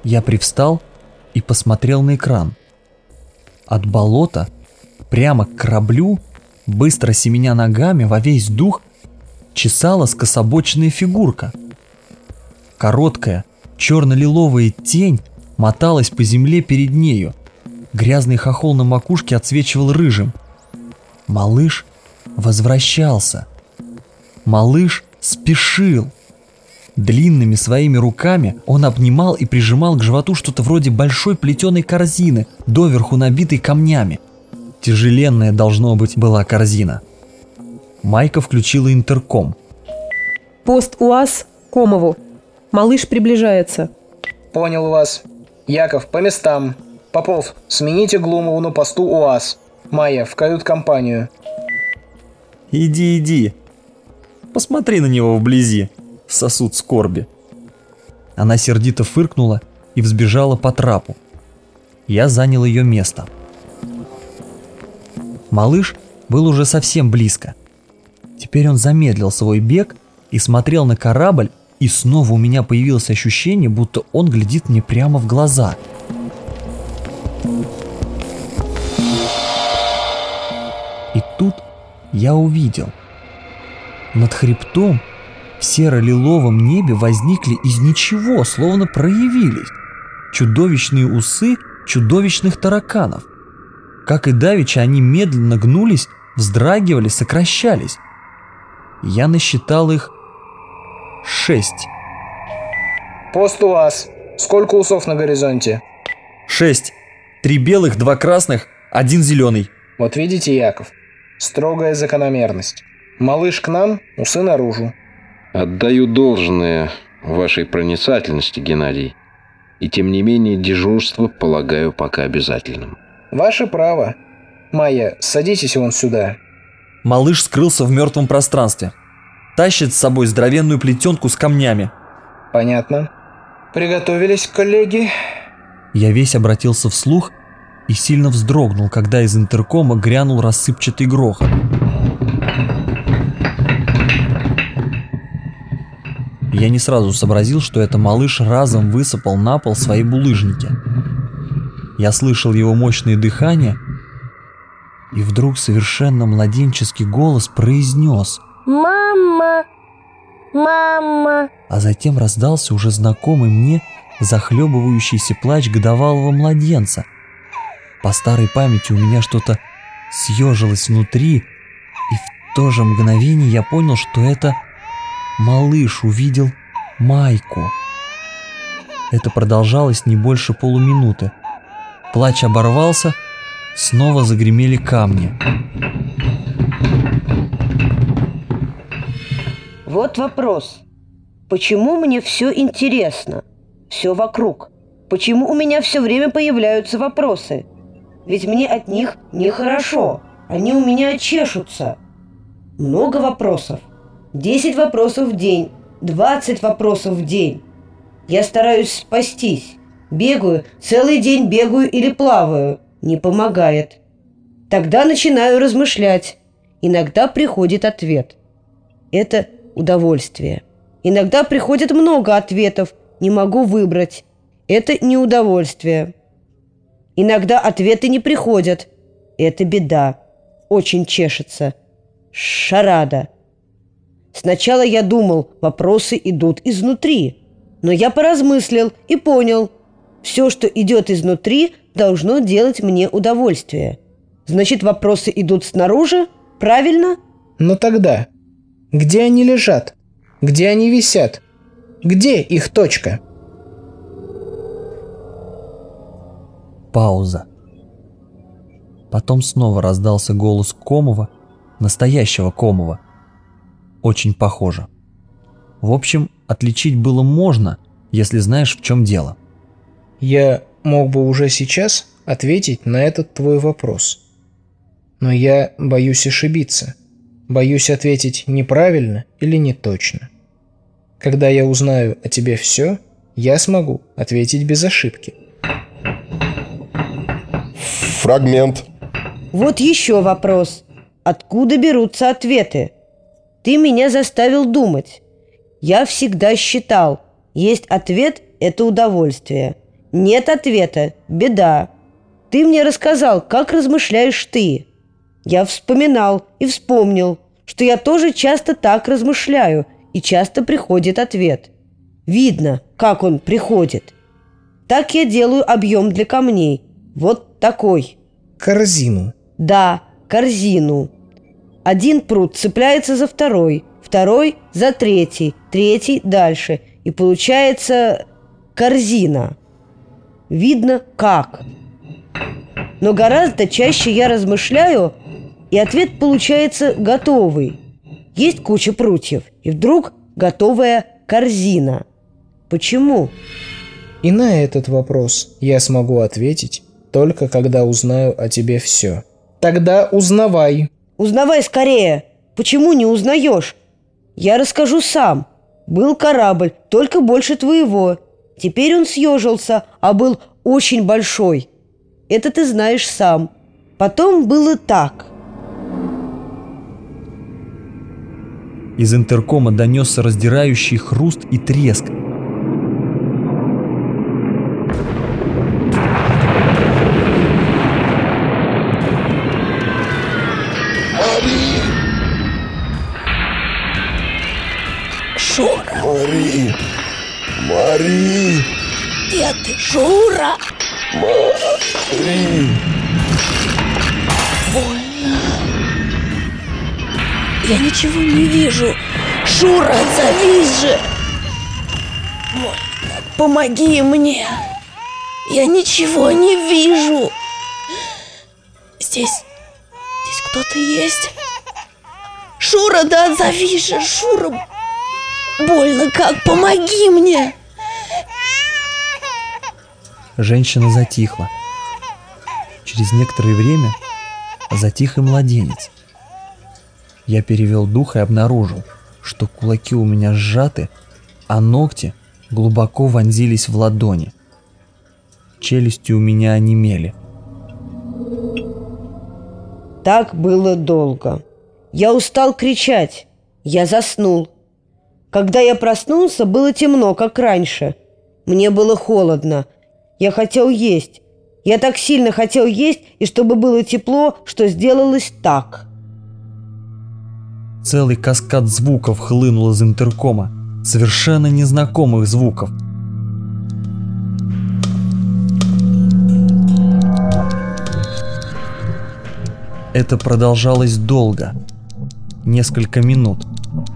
Я привстал и посмотрел на экран. От болота прямо к кораблю, быстро семеня ногами во весь дух, чесала скособоченная фигурка. Короткая, черно-лиловая тень моталась по земле перед нею. Грязный хохол на макушке отсвечивал рыжим. Малыш возвращался. Малыш спешил. Длинными своими руками он обнимал и прижимал к животу что-то вроде большой плетеной корзины, доверху набитой камнями. Тяжеленная, должно быть, была корзина. Майка включила интерком. «Пост УАЗ Комову. Малыш приближается». «Понял вас. Яков, по местам. Попов, смените Глумову на посту УАЗ. Майя, в кают-компанию». «Иди. Посмотри на него вблизи, сосуд скорби». Она сердито фыркнула и взбежала по трапу. Я занял ее место. Малыш был уже совсем близко. Теперь он замедлил свой бег и смотрел на корабль, и снова у меня появилось ощущение, будто он глядит мне прямо в глаза. И тут я увидел. Над хребтом в серо-лиловом небе возникли из ничего, словно проявились чудовищные усы чудовищных тараканов. Как и давеча, они медленно гнулись, вздрагивали, сокращались. Я насчитал их 6. «Пост УАЗ. Сколько усов на горизонте?» 6. 3 белых, 2 красных, 1 зеленый. Вот видите, Яков, строгая закономерность. Малыш к нам, усы наружу. Отдаю должное вашей проницательности, Геннадий. И тем не менее дежурство полагаю пока обязательным. Ваше право. Майя, садитесь вон сюда. Малыш скрылся в мертвом пространстве. Тащит с собой здоровенную плетенку с камнями. Понятно. Приготовились, коллеги? Я весь обратился вслух и сильно вздрогнул, когда из интеркома грянул рассыпчатый грохот. Я не сразу сообразил, что это малыш разом высыпал на пол свои булыжники. Я слышал его мощное дыхание, и вдруг совершенно младенческий голос произнес: «Мама! Мама!» А затем раздался уже знакомый мне захлебывающийся плач годовалого младенца. По старой памяти у меня что-то съежилось внутри, и в то же мгновение я понял, что это малыш увидел Майку. Это продолжалось не больше полуминуты. Плач оборвался, снова загремели камни. Вот вопрос. Почему мне все интересно? Все вокруг. Почему у меня все время появляются вопросы? Ведь мне от них нехорошо. Они у меня чешутся. Много вопросов. 10 вопросов в день. 20 вопросов в день. Я стараюсь спастись. Бегаю, целый день бегаю или плаваю. Не помогает. Тогда начинаю размышлять. Иногда приходит ответ. Это удовольствие. Иногда приходит много ответов. Не могу выбрать. Это неудовольствие. Иногда ответы не приходят. Это беда. Очень чешется. Шарада. Сначала я думал, вопросы идут изнутри. Но я поразмыслил и понял, все, что идет изнутри, должно делать мне удовольствие. Значит, вопросы идут снаружи, правильно? Но тогда, где они лежат? Где они висят? Где их точка? Пауза. Потом снова раздался голос Комова, настоящего Комова. Очень похоже. В общем, отличить было можно, если знаешь, в чем дело. Я мог бы уже сейчас ответить на этот твой вопрос. Но я боюсь ошибиться. Боюсь ответить неправильно или не точно. Когда я узнаю о тебе все, я смогу ответить без ошибки. Фрагмент. Вот еще вопрос. Откуда берутся ответы? Ты меня заставил думать. Я всегда считал, есть ответ – это удовольствие. Нет ответа. Беда. Ты мне рассказал, как размышляешь ты. Я вспоминал и вспомнил, что я тоже часто так размышляю, и часто приходит ответ. Видно, как он приходит. Так я делаю объем для камней. Вот такой. Корзину. Да, корзину. Один пруд цепляется за второй, второй за третий, третий дальше. И получается корзина. Видно, как. Но гораздо чаще я размышляю, и ответ получается готовый. Есть куча прутьев, и вдруг готовая корзина. Почему? И на этот вопрос я смогу ответить только когда узнаю о тебе все. Тогда узнавай. Узнавай скорее. Почему не узнаешь? Я расскажу сам. Был корабль, только больше твоего. Теперь он съежился, а был очень большой. Это ты знаешь сам. Потом было так. Из интеркома донесся раздирающий хруст и треск. Шура! Мари! Где ты, Шура? Мари! Больно. Я ничего не вижу. Шура, отзовись же! Больно. Помоги мне. Я ничего не вижу. Здесь кто-то есть? Шура, да отзовись же, Шура! Больно как, помоги мне! Женщина затихла. Через некоторое время затих и младенец. Я перевел дух и обнаружил, что кулаки у меня сжаты, а ногти глубоко вонзились в ладони. Челюсти у меня онемели. Так было долго. Я устал кричать. Я заснул. Когда я проснулся, было темно, как раньше. Мне было холодно. Я хотел есть. Я так сильно хотел есть, и чтобы было тепло, что сделалось так. Целый каскад звуков хлынул из интеркома, совершенно незнакомых звуков. Это продолжалось долго, несколько минут.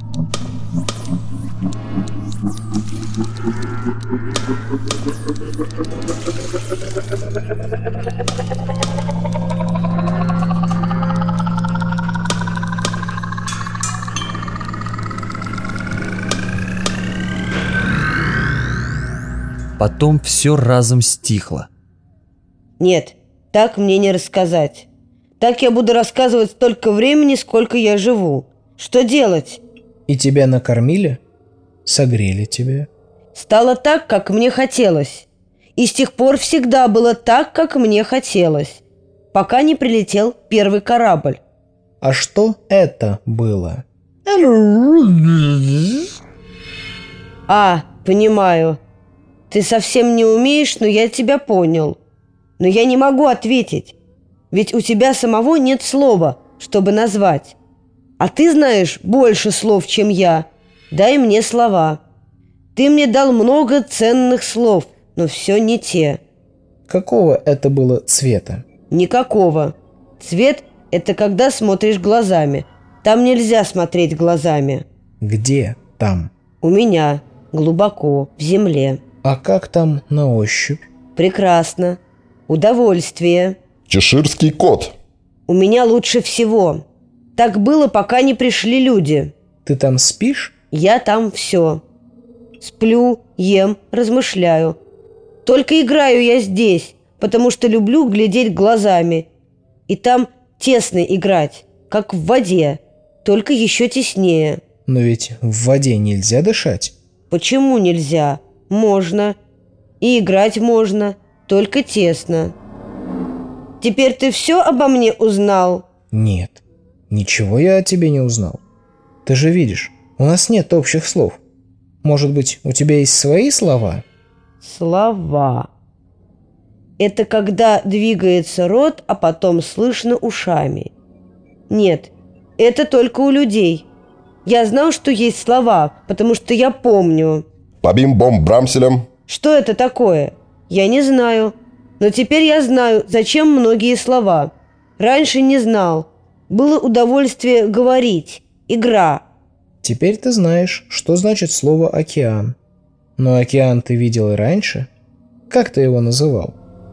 Потом все разом стихло. Нет, так мне не рассказать. Так я буду рассказывать столько времени, сколько я живу. Что делать? И тебя накормили? Согрели тебя? Стало так, как мне хотелось. И с тех пор всегда было так, как мне хотелось. Пока не прилетел первый корабль. А что это было? А, понимаю. Ты совсем не умеешь, но я тебя понял. Но я не могу ответить. Ведь у тебя самого нет слова, чтобы назвать. А ты знаешь больше слов, чем я. Дай мне слова. Ты мне дал много ценных слов, но все не те. Какого это было цвета? Никакого. Цвет – это когда смотришь глазами. Там нельзя смотреть глазами. Где там? У меня. Глубоко. В земле. А как там на ощупь? Прекрасно. Удовольствие. Чеширский кот. У меня лучше всего. Так было, пока не пришли люди. Ты там спишь? Я там все. Сплю, ем, размышляю. Только играю я здесь, потому что люблю глядеть глазами. И там тесно играть, как в воде, только еще теснее. Но ведь в воде нельзя дышать. Почему нельзя? Можно. И играть можно, только тесно. Теперь ты все обо мне узнал? Нет, ничего я о тебе не узнал. Ты же видишь, у нас нет общих слов. Может быть, у тебя есть свои слова? Слова. Это когда двигается рот, а потом слышно ушами. Нет, это только у людей. Я знал, что есть слова, потому что я помню. По бим-бом брамселям. Что это такое? Я не знаю. Но теперь я знаю, зачем многие слова. Раньше не знал. Было удовольствие говорить. Игра. Теперь ты знаешь, что значит слово «океан». Но океан ты видел и раньше? Как ты его называл?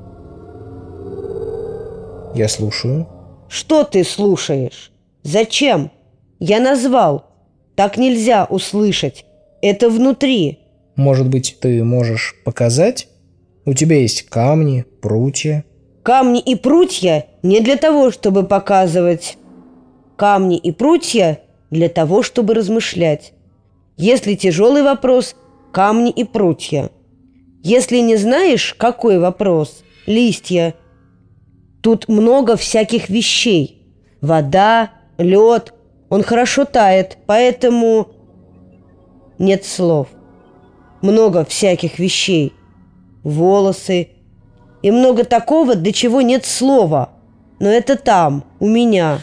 Я слушаю. Что ты слушаешь? Зачем? Я назвал. Так нельзя услышать. Это внутри. Может быть, ты можешь показать? У тебя есть камни, прутья. Камни и прутья не для того, чтобы показывать. Камни и прутья для того, чтобы размышлять. Если тяжелый вопрос – камни и прутья. Если не знаешь, какой вопрос – листья. Тут много всяких вещей. Вода, лед. Он хорошо тает, поэтому нет слов. Много всяких вещей. Волосы. И много такого, для чего нет слова. Но это там, у меня.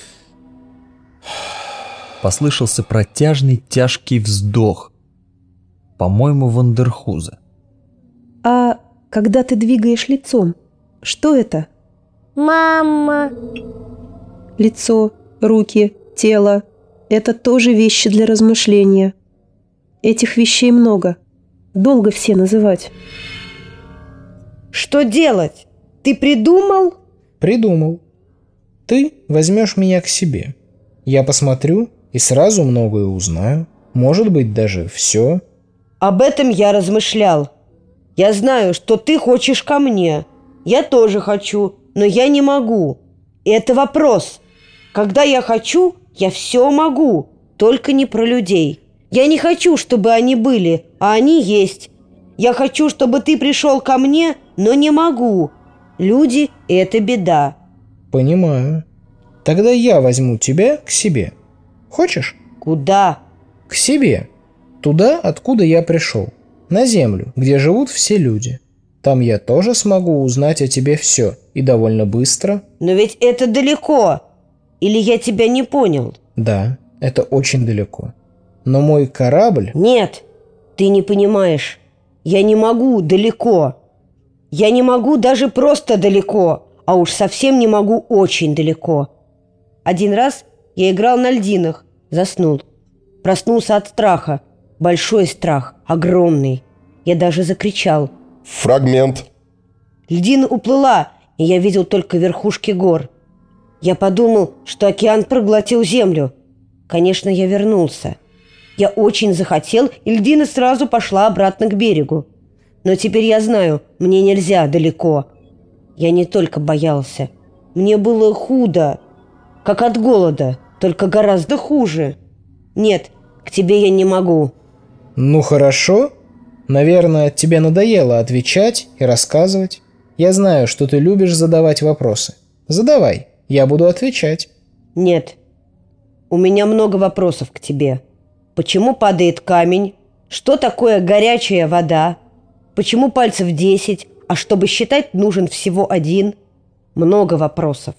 Послышался протяжный тяжкий вздох. По-моему, Вандерхуза. А когда ты двигаешь лицом, что это? Мама. Лицо, руки, тело – это тоже вещи для размышления. Этих вещей много. Долго все называть. Что делать? Ты придумал? Придумал. Ты возьмешь меня к себе. Я посмотрю и сразу многое узнаю. Может быть, даже все. Об этом я размышлял. Я знаю, что ты хочешь ко мне. Я тоже хочу, но я не могу. И это вопрос. Когда я хочу, я все могу. Только не про людей. Я не хочу, чтобы они были, а они есть. Я хочу, чтобы ты пришел ко мне, но не могу. Люди – это беда. Понимаю. Тогда я возьму тебя к себе. Хочешь? Куда? К себе. Туда, откуда я пришел. На землю, где живут все люди. Там я тоже смогу узнать о тебе все. И довольно быстро. Но ведь это далеко. Или я тебя не понял? Да, это очень далеко. Но мой корабль... Нет, ты не понимаешь. Я не могу далеко. Я не могу даже просто далеко, а уж совсем не могу очень далеко. Один раз я играл на льдинах, заснул. Проснулся от страха. Большой страх, огромный. Я даже закричал. Фрагмент. Льдина уплыла, и я видел только верхушки гор. Я подумал, что океан проглотил землю. Конечно, я вернулся. Я очень захотел, и льдина сразу пошла обратно к берегу. Но теперь я знаю, мне нельзя далеко. Я не только боялся. Мне было худо, как от голода, только гораздо хуже. Нет, к тебе я не могу. Ну хорошо. Наверное, тебе надоело отвечать и рассказывать. Я знаю, что ты любишь задавать вопросы. Задавай, я буду отвечать. Нет, у меня много вопросов к тебе. Почему падает камень? Что такое горячая вода? Почему пальцев 10, а чтобы считать, нужен всего 1? Много вопросов.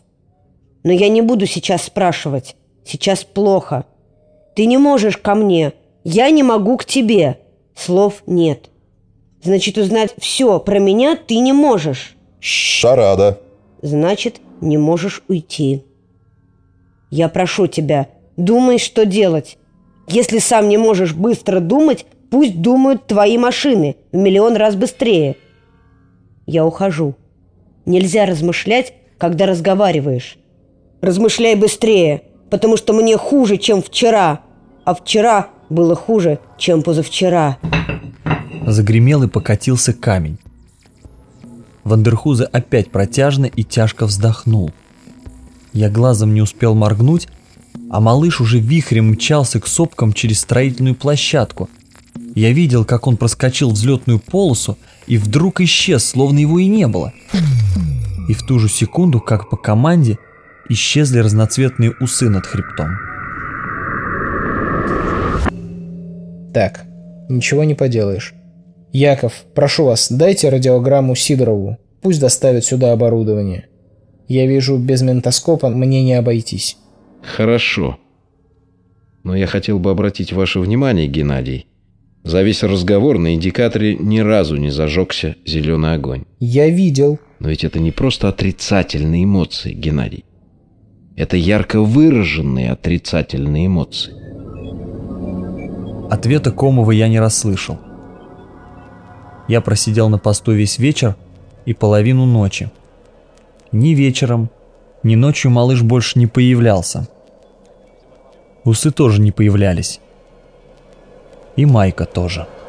Но я не буду сейчас спрашивать. Сейчас плохо. Ты не можешь ко мне. Я не могу к тебе. Слов нет. Значит, узнать все про меня ты не можешь. Шарада. Значит, не можешь уйти. Я прошу тебя, думай, что делать. Если сам не можешь быстро думать, пусть думают твои машины в миллион раз быстрее. Я ухожу. Нельзя размышлять, когда разговариваешь. Размышляй быстрее, потому что мне хуже, чем вчера. А вчера было хуже, чем позавчера. Загремел и покатился камень. Вандерхуза опять протяжно и тяжко вздохнул. Я глазом не успел моргнуть, а малыш уже вихрем мчался к сопкам через строительную площадку. Я видел, как он проскочил взлетную полосу и вдруг исчез, словно его и не было. И в ту же секунду, как по команде, исчезли разноцветные усы над хребтом. Так, ничего не поделаешь. Яков, прошу вас, дайте радиограмму Сидорову. Пусть доставят сюда оборудование. Я вижу, без ментоскопа мне не обойтись. Хорошо. Но я хотел бы обратить ваше внимание, Геннадий. За весь разговор на индикаторе ни разу не зажегся зеленый огонь. Я видел. Но ведь это не просто отрицательные эмоции, Геннадий. Это ярко выраженные отрицательные эмоции. Ответа Комова я не расслышал. Я просидел на посту весь вечер и половину ночи. Ни вечером, ни ночью малыш больше не появлялся. Усы тоже не появлялись. И Майка тоже.